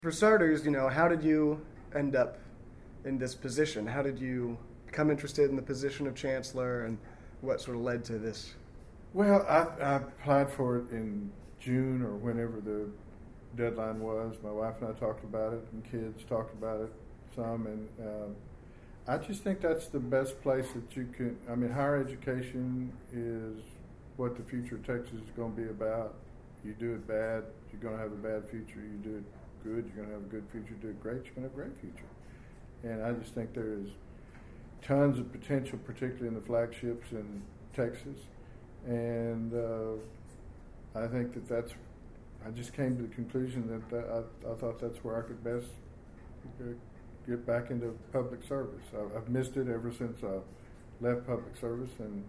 For starters, how did you end up in this position? How did you become interested in the position of chancellor, and what sort of led to this? Well, I applied for it in June or whenever the deadline was. My wife and I talked about it, and kids talked about it some, and I just think that's the best place that you can. I mean, higher education is what the future of Texas is going to be about. You do it bad, you're going to have a bad future. You do it good, you're going to have a good future. Do it great, you're going to have a great future. And I just think there is tons of potential, particularly in the flagships in Texas. And I think I just came to the conclusion that I thought that's where I could best get back into public service. I've missed it ever since I left public service, and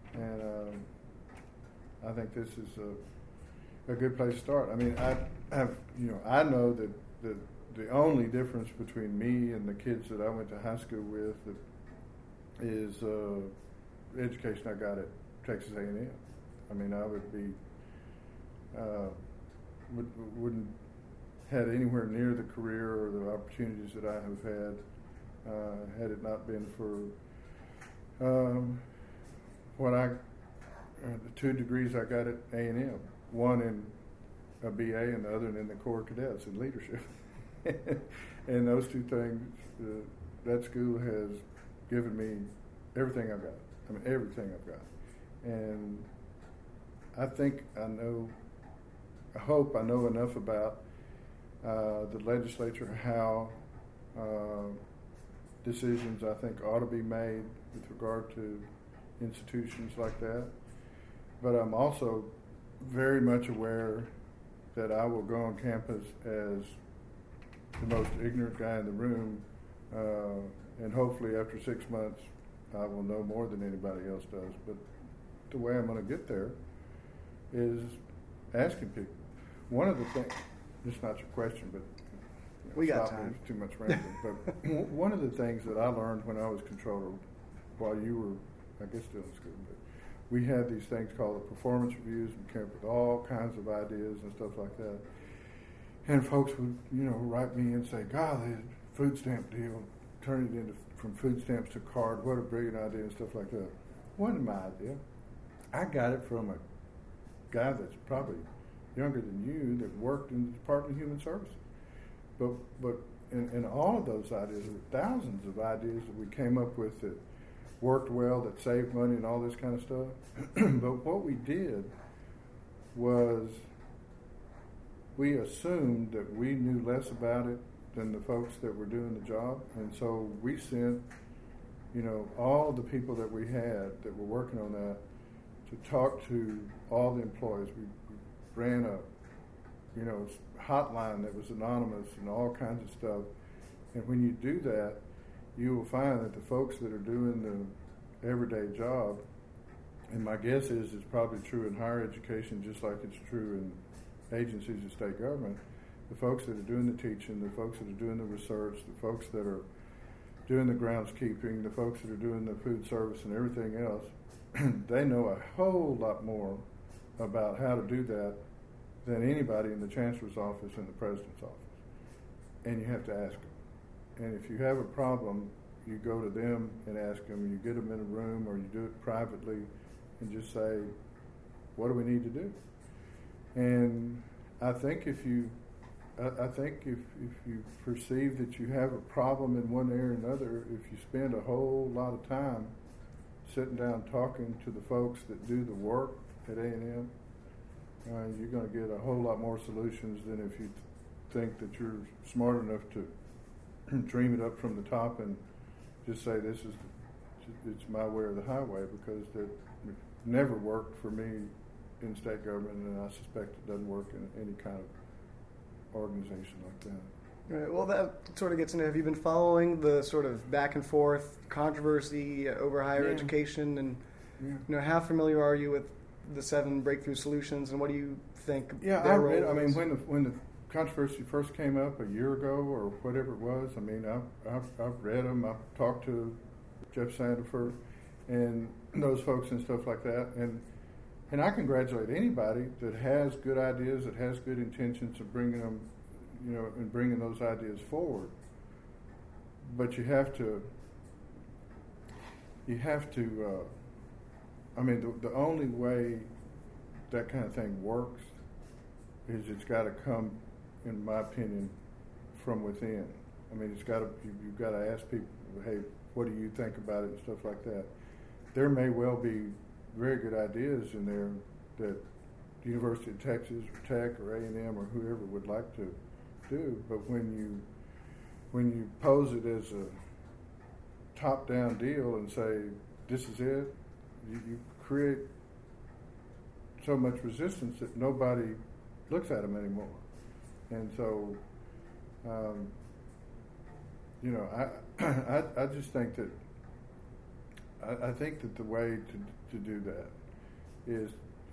I think this is a good place to start. I mean, I know that the only difference between me and the kids that I went to high school with is the education I got at Texas A&M. I mean, I would be wouldn't had anywhere near the career or the opportunities that I have had it not been for the 2 degrees I got at A&M. One in a BA and the other in the Corps of Cadets in leadership. And those 2 things, that school has given me everything I've got. I mean, everything I've got. And I think I hope I know enough about the legislature, how decisions I think ought to be made with regard to institutions like that. But I'm also very much aware that I will go on campus as the most ignorant guy in the room, and hopefully after 6 months I will know more than anybody else does. But the way I'm going to get there is asking people. One of the things, this is not your question, but we got time. It's too much rambling. But one of the things that I learned when I was controller, while you were, I guess, still in school, but we had these things called the performance reviews, and came up with all kinds of ideas and stuff like that. And folks would, write me and say, "Golly, food stamp deal, turn it into from food stamps to card. What a brilliant idea," and stuff like that. Wasn't my idea. I got it from a guy that's probably younger than you that worked in the Department of Human Services. But in all of those ideas, there were thousands of ideas that we came up with that worked well, that saved money and all this kind of stuff. But what we did was we assumed that we knew less about it than the folks that were doing the job. And so we sent, all the people that we had that were working on that to talk to all the employees. We ran a, hotline that was anonymous and all kinds of stuff. And when you do that, you will find that the folks that are doing the everyday job, and my guess is it's probably true in higher education just like it's true in agencies of state government, the folks that are doing the teaching, the folks that are doing the research, the folks that are doing the groundskeeping, the folks that are doing the food service and everything else, they know a whole lot more about how to do that than anybody in the chancellor's office and the president's office. And you have to ask them. And if you have a problem, you go to them and ask them. You get them in a room, or you do it privately, and just say, "What do we need to do?" And I think if you perceive that you have a problem in one area or another, if you spend a whole lot of time sitting down talking to the folks that do the work at A&M, you're going to get a whole lot more solutions than if you think that you're smart enough to dream it up from the top and just say it's my way or the highway, because it never worked for me in state government, and I suspect it doesn't work in any kind of organization like that. Right. Well, that sort of gets into, have you been following the sort of back and forth controversy over higher education, and how familiar are you with the 7 breakthrough solutions, and what do you think? Yeah, I read. I mean, when the controversy first came up a year ago or whatever it was, I mean, I've read them. I've talked to Jeff Sandifer and those folks and stuff like that, and I congratulate anybody that has good ideas, that has good intentions of bringing them and bringing those ideas forward. But you have to. The only way that kind of thing works is it's got to come, in my opinion, from within. I mean, it's got to. You've got to ask people, hey, what do you think about it and stuff like that. There may well be very good ideas in there that the University of Texas or Tech or A&M or whoever would like to do, but when you pose it as a top-down deal and say, this is it, you create so much resistance that nobody looks at them anymore. And so, I just think that I think that the way to do that is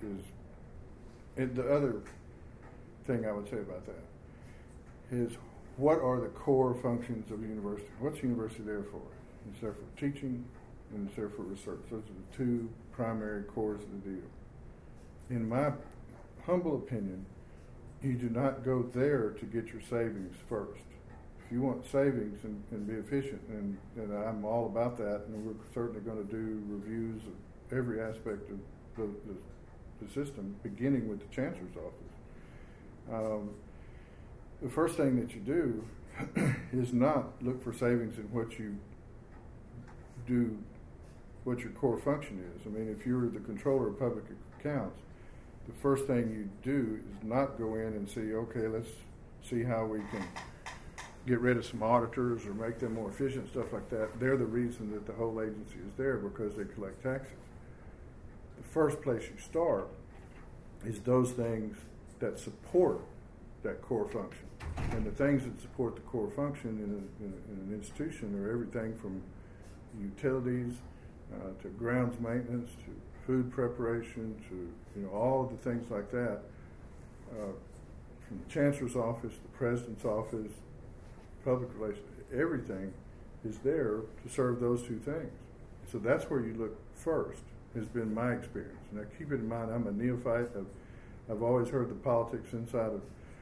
the other thing I would say about that is, what are the core functions of a university? What's the university there for? It's there for teaching and it's there for research. Those are the two primary cores of the deal. In my humble opinion, you do not go there to get your savings first. If you want savings and be efficient, and I'm all about that, and we're certainly going to do reviews of every aspect of the system, beginning with the Chancellor's office. The first thing that you do is not look for savings in what you do, what your core function is. I mean, if you're the controller of public accounts, the first thing you do is not go in and see, okay, let's see how we can get rid of some auditors or make them more efficient, stuff like that. They're the reason that the whole agency is there, because they collect taxes. The first place you start is those things that support that core function. And the things that support the core function in an institution are everything from utilities to grounds maintenance to food preparation to all of the things like that. From the Chancellor's office, the President's office, public relations, everything is there to serve those two things. So that's where you look first, has been my experience. Now keep it in mind, I'm a neophyte. I've always heard the politics inside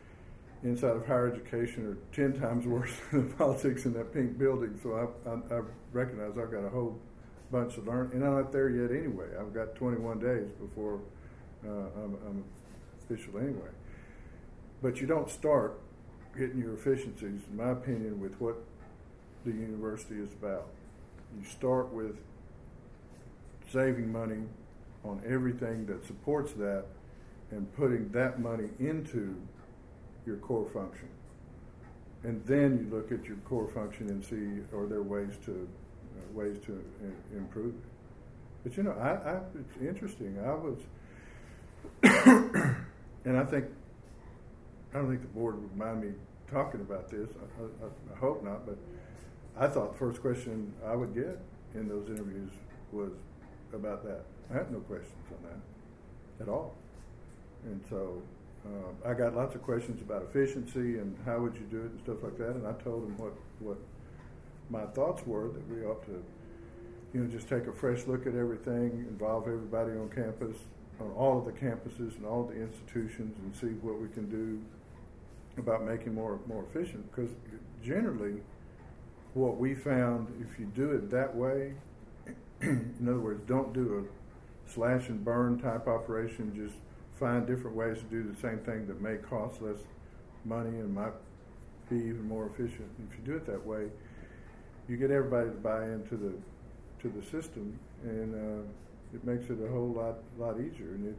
of higher education are 10 times worse than the politics in that pink building. So I recognize I've got a whole bunch to learn, and I'm not there yet anyway. I've got 21 days before I'm official anyway. But you don't start getting your efficiencies, in my opinion, with what the university is about. You start with saving money on everything that supports that and putting that money into your core function. And then you look at your core function and see, are there ways to improve it. But it's interesting. I was, and I don't think the board would mind me talking about this. I hope not, but I thought the first question I would get in those interviews was about that. I had no questions on that at all. And so I got lots of questions about efficiency and how would you do it and stuff like that. And I told them what my thoughts were, that we ought to, just take a fresh look at everything, involve everybody on campus, on all of the campuses and all of the institutions, and see what we can do about making more efficient. Because generally, what we found, if you do it that way, in other words, don't do a slash and burn type operation, just find different ways to do the same thing that may cost less money and might be even more efficient. If you do it that way, you get everybody to buy into the system, and it makes it a whole lot easier. And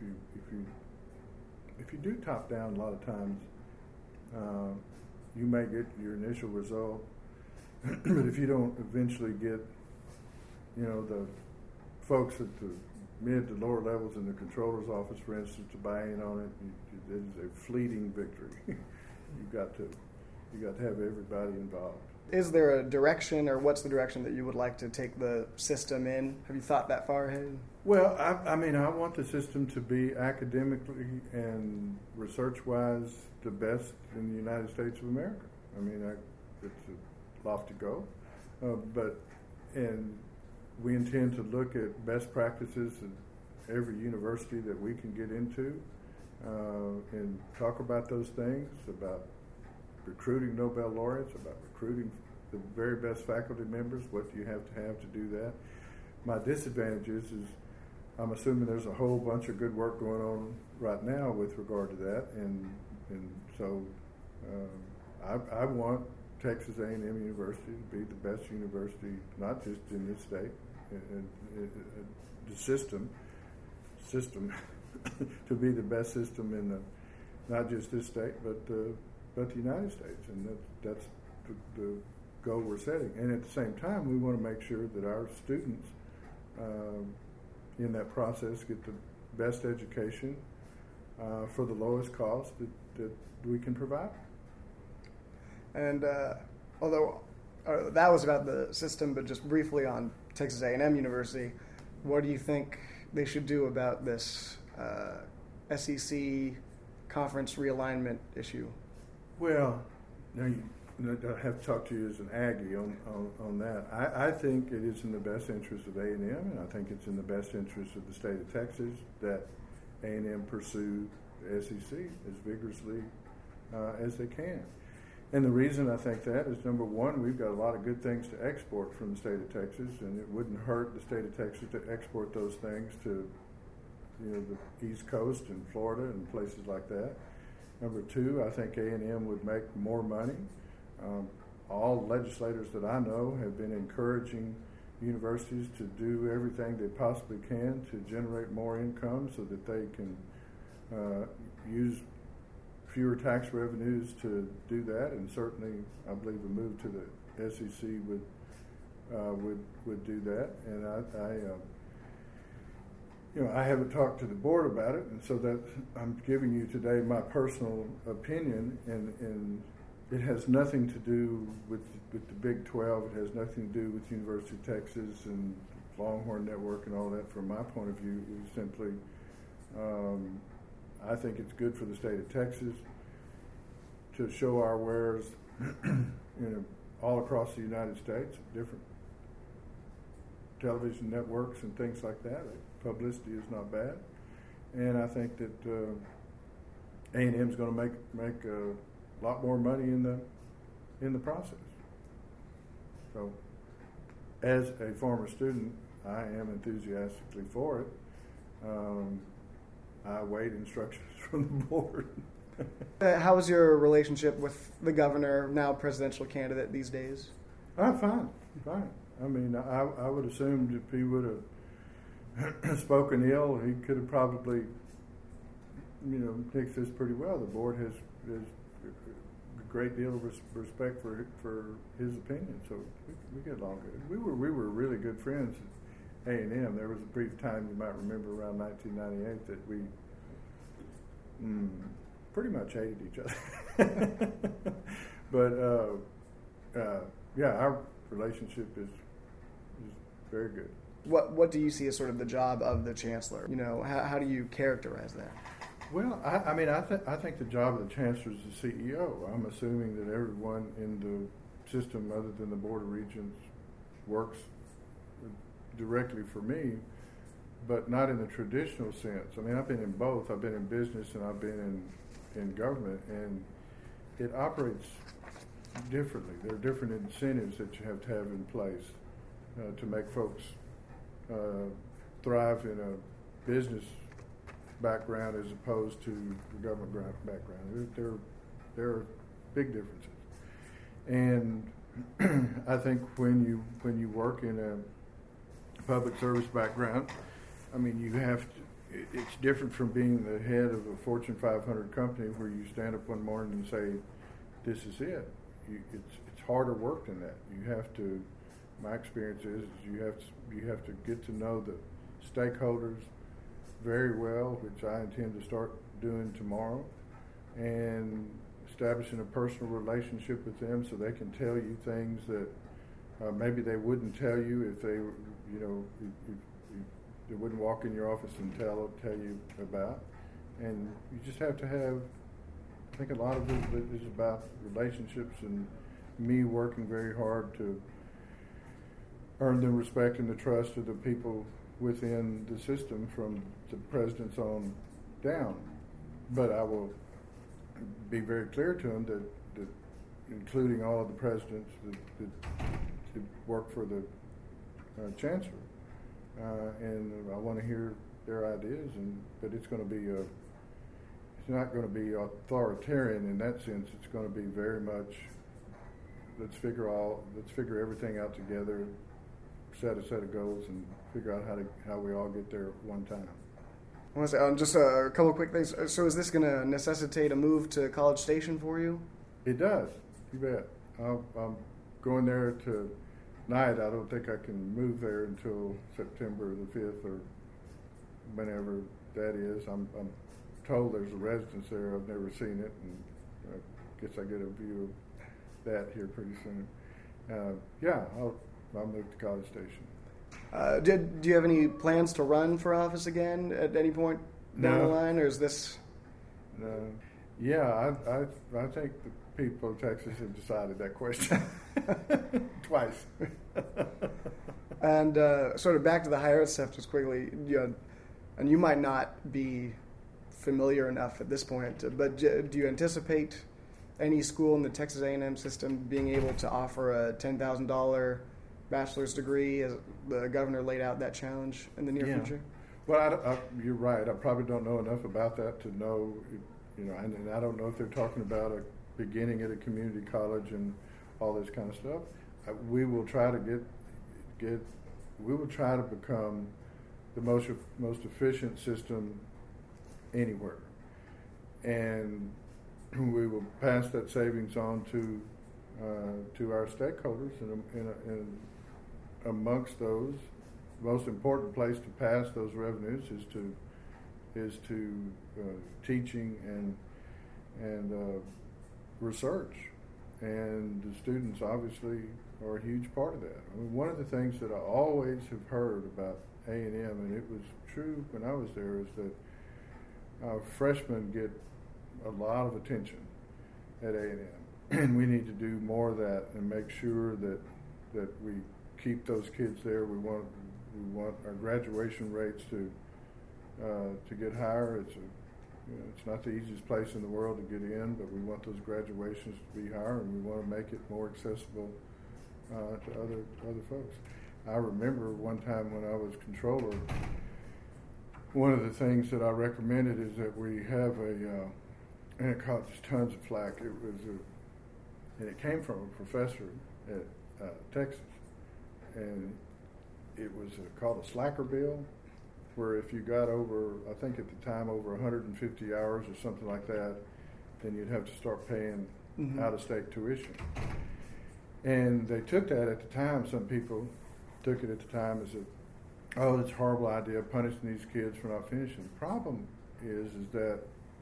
if you do top down, a lot of times you may get your initial result, but if you don't eventually get the folks at the mid to lower levels in the controller's office, for instance, to buy in on it, it is a fleeting victory. You got to have everybody involved. Is there a direction, or what's the direction that you would like to take the system in? Have you thought that far ahead? Well, I want the system to be academically and research-wise the best in the United States of America. I mean, it's a lofty goal, and we intend to look at best practices at every university that we can get into and talk about those things, about recruiting Nobel laureates, about recruiting the very best faculty members. What do you have to do that? My disadvantage is I'm assuming there's a whole bunch of good work going on right now with regard to that, and so I want Texas A&M University to be the best university, not just in this state, the system to be the best system in not just this state, but the United States, and that's the goal we're setting. And at the same time, we want to make sure that our students in that process get the best education for the lowest cost that we can provide. And although that was about the system, but just briefly on Texas A&M University, what do you think they should do about this SEC conference realignment issue? Well, now I have to talk to you as an Aggie on that. I think it is in the best interest of A&M, and I think it's in the best interest of the state of Texas that A&M pursue the SEC as vigorously as they can. And the reason I think that is, number one, we've got a lot of good things to export from the state of Texas, and it wouldn't hurt the state of Texas to export those things to, the East Coast and Florida and places like that. Number two, I think A&M would make more money. All legislators that I know have been encouraging universities to do everything they possibly can to generate more income so that they can use fewer tax revenues to do that, and certainly I believe a move to the SEC would do that. And I haven't talked to the board about it, and so that I'm giving you today my personal opinion, and it has nothing to do with the Big 12. It has nothing to do with University of Texas and Longhorn Network and all that. From my point of view, is simply I think it's good for the state of Texas to show our wares all across the United States, different television networks and things like that. Publicity is not bad, and I think that A&M is going to make a lot more money in the process. So, as a former student, I am enthusiastically for it. I await instructions from the board. How is your relationship with the governor, now presidential candidate these days? Fine. I mean, I would assume if he would have spoken ill, he could have probably, fixed this pretty well. The board has a great deal of respect for his opinion, so we get along good. We were really good friends at A&M. There was a brief time, you might remember, around 1998 that we pretty much hated each other. But yeah, our relationship is very good. What do you see as sort of the job of the chancellor? How do you characterize that? Well, I think the job of the chancellor is the CEO. I'm assuming that everyone in the system, other than the Board of Regents, works directly for me, but not in the traditional sense. I mean, I've been in both. I've been in business and I've been in government, and it operates differently. There are different incentives that you have to have in place to make folks thrive in a business background as opposed to the government background. There are big differences, and I think when you work in a public service background, I mean, you have to. It's different from being the head of a Fortune 500 company where you stand up one morning and say, "This is it." It's harder work than that. You have to. My experience is you have to get to know the stakeholders very well, which I intend to start doing tomorrow, and establishing a personal relationship with them so they can tell you things that maybe they wouldn't tell you if they, they wouldn't walk in your office and tell you about. And you just have to have, I think a lot of it is about relationships and me working very hard to earn the respect and the trust of the people within the system from the presidents on down. But I will be very clear to them that including all of the presidents that work for the chancellor, and I want to hear their ideas. But it's going to be it's not going to be authoritarian in that sense. It's going to be very much let's figure everything out together, set a set of goals, and figure out how we all get there at one time. I want to say just a couple of quick things. So is this going to necessitate a move to College Station for you? It does. You bet. I'm going there tonight. I don't think I can move there until September the 5th or whenever that is. I'm told there's a residence there. I've never seen it, and I guess I get a view of that here pretty soon. I'll move to College Station. Do you have any plans to run for office again at any point down the line, or is this? Yeah, I think the people of Texas have decided that question twice. And sort of back to the higher ed stuff just quickly, and you might not be familiar enough at this point, but do you anticipate any school in the Texas A&M system being able to offer a $10,000 bachelor's degree, as the governor laid out that challenge in the near future? Well, you're right. I probably don't know enough about that to know, and I don't know if they're talking about a beginning at a community college and all this kind of stuff. We will try to we will try to become the most efficient system anywhere, and we will pass that savings on to our stakeholders, and amongst those, the most important place to pass those revenues is to teaching and research, and the students obviously are a huge part of that. I mean, one of the things that I always have heard about A&M, and it was true when I was there, is that freshmen get a lot of attention at A&M, and we need to do more of that and make sure that we keep those kids there. We want our graduation rates to get higher. It's not the easiest place in the world to get in, but we want those graduations to be higher, and we want to make it more accessible to other folks. I remember one time when I was controller, one of the things that I recommended is that we have and it caught tons of flack. And it came from a professor at Texas, and it was called a slacker bill, where if you got over, I think at the time, over 150 hours or something like that, then you'd have to start paying out-of-state tuition. And they took that at the time. Some people took it at the time as it's a horrible idea, punishing these kids for not finishing. The problem is that,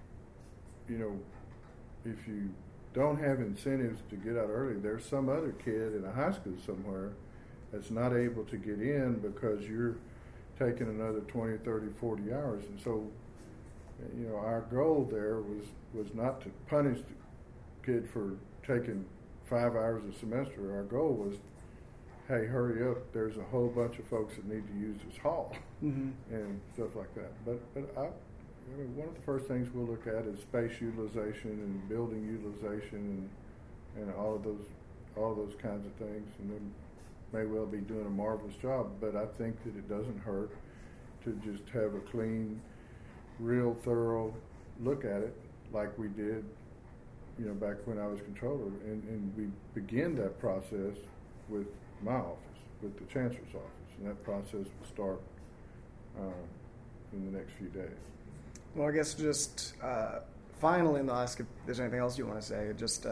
if you don't have incentives to get out early, there's some other kid in a high school somewhere that's not able to get in because you're taking another 20, 30, 40 hours. And so, our goal there was not to punish the kid for taking 5 hours a semester. Our goal was, hey, hurry up, there's a whole bunch of folks that need to use this hall and stuff like that. But one of the first things we'll look at is space utilization and building utilization and all of those kinds of things, and then may well be doing a marvelous job. But I think that it doesn't hurt to just have a clean, real thorough look at it, like we did, back when I was controller, and we begin that process with my office, with the chancellor's office, and that process will start in the next few days. Well, I guess just finally, and I'll ask if there's anything else you want to say. Just,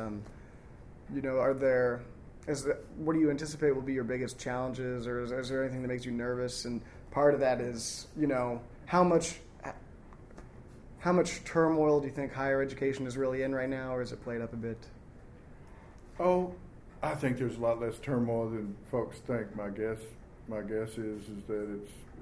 what do you anticipate will be your biggest challenges, or is there anything that makes you nervous? And part of that is, how much turmoil do you think higher education is really in right now, or is it played up a bit? Oh, I think there's a lot less turmoil than folks think. My guess is that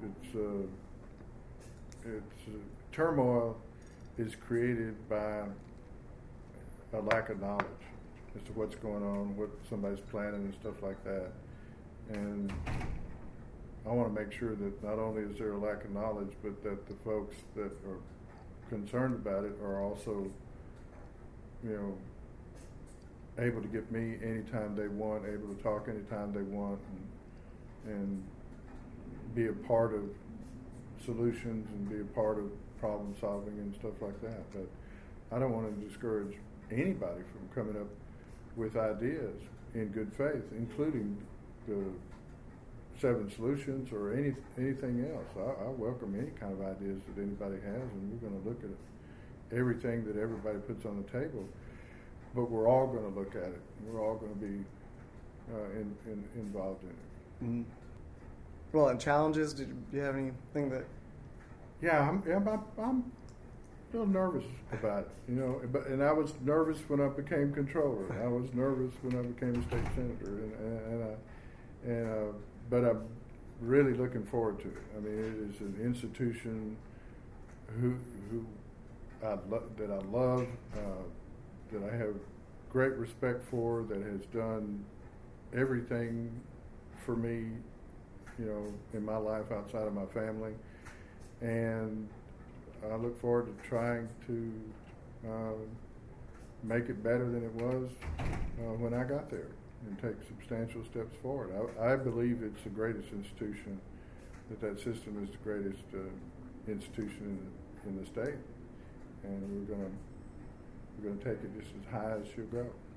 it's turmoil is created by a lack of knowledge as to what's going on, what somebody's planning and stuff like that. And I want to make sure that not only is there a lack of knowledge, but that the folks that are concerned about it are also, able to get me anytime they want, able to talk anytime they want, and be a part of solutions and be a part of problem solving and stuff like that. But I don't want to discourage anybody from coming up with ideas in good faith, including the 7 solutions or anything else. I welcome any kind of ideas that anybody has, and we're going to look at everything that everybody puts on the table. But we're all going to look at it. We're all going to be involved in it. Mm-hmm. Well, and challenges. Do you have anything that? Yeah, I'm a little nervous about it, and I was nervous when I became controller. I was nervous when I became a state senator, but I'm really looking forward to it. I mean, it is an institution that I love, that I have great respect for, that has done everything for me, in my life outside of my family, and I look forward to trying to make it better than it was when I got there and take substantial steps forward. I believe it's the greatest institution, that system is the greatest institution in the state, and we're going to take it just as high as she'll go.